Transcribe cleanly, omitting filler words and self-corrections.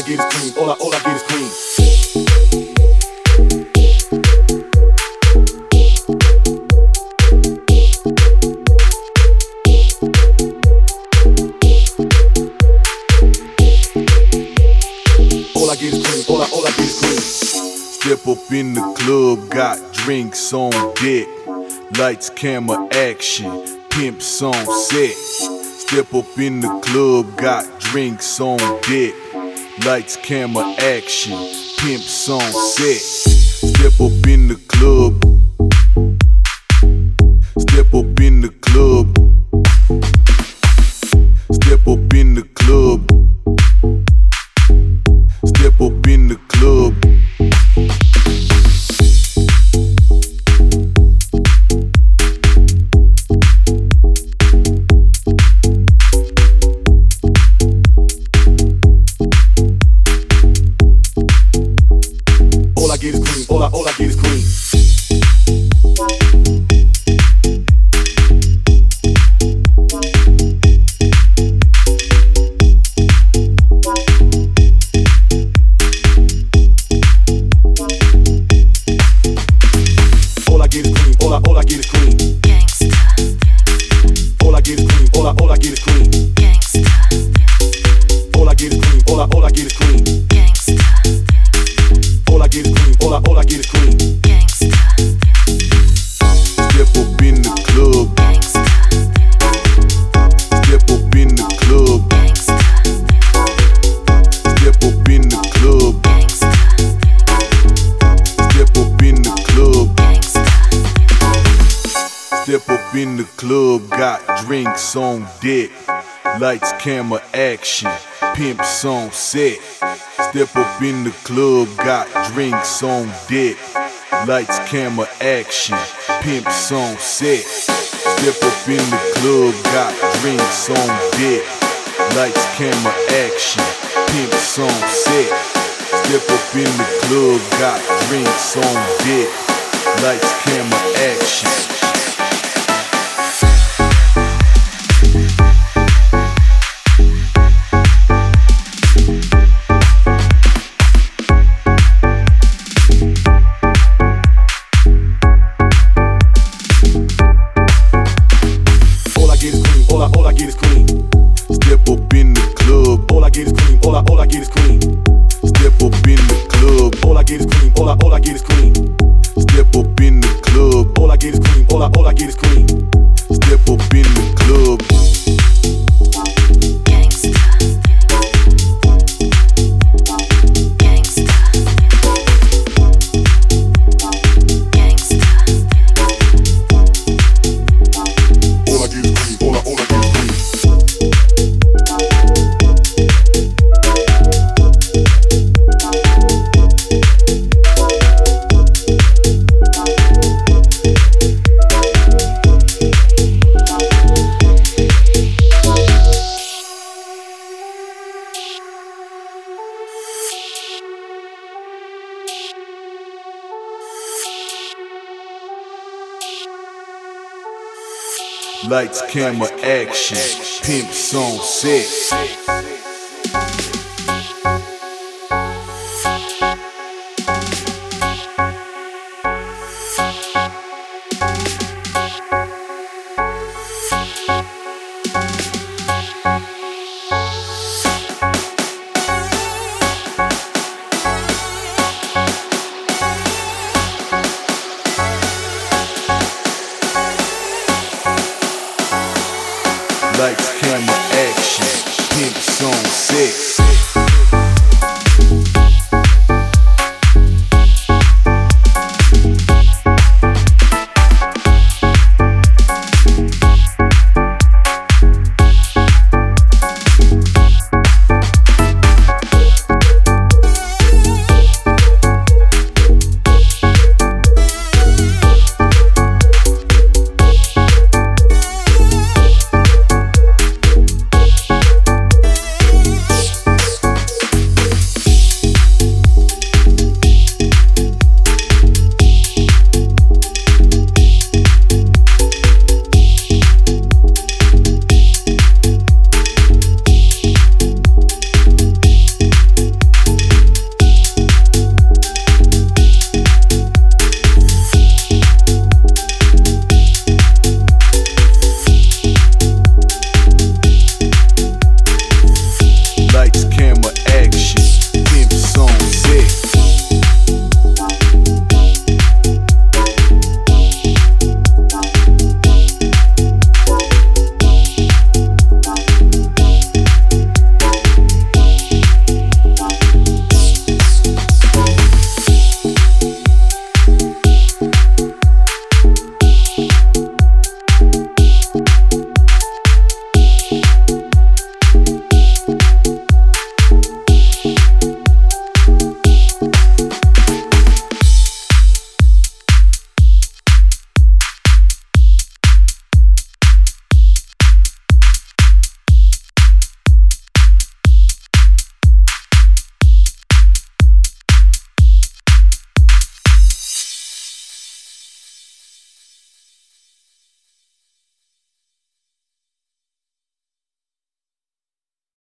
get is cream. All I get is cream. All I get is cream. All I get is cream. Step up in the club, got drinks on deck. Lights, camera, action, pimps on set. Step up in the club, got drinks on deck. Lights, camera, action, pimps on set. Step up in the club. Step up in the club. Step up in the club. Step up in the club. All I get is cream. All I get is cream. All I get is cream. All I get is cream. Gangsta. All I get is cream. All I get is cream. Gangsta. All I get is cream. All I get is cream. Gangsta. All I get is cream. All I get is cream. Gangsta. Step up in the club. Gangsta. Step up in the club. Gangsta. Step up in the club. Gangsta. Step up in the club. Gangsta. Step up in the club, got drinks on deck. Lights, camera, action, pimps on set. Step up in the club, got drinks on deck. Lights, camera, action, pimps on set. Step up in the club, got drinks on deck. Lights, camera, action, pimps on set. Step up in the club, got drinks on deck. Lights, camera, action. All I get is cream. All I get is cream. Step up in the club. All I get is cream. All I get is cream. Step up in the club. All I get is cream. All I get is cream. Step up in the club. All I get is cream. All I get is cream. Step up in the club. Gangsta. Gangsta. Gangsta. All I get is cream. All I get is cream. Lights, camera, action, pimps on set.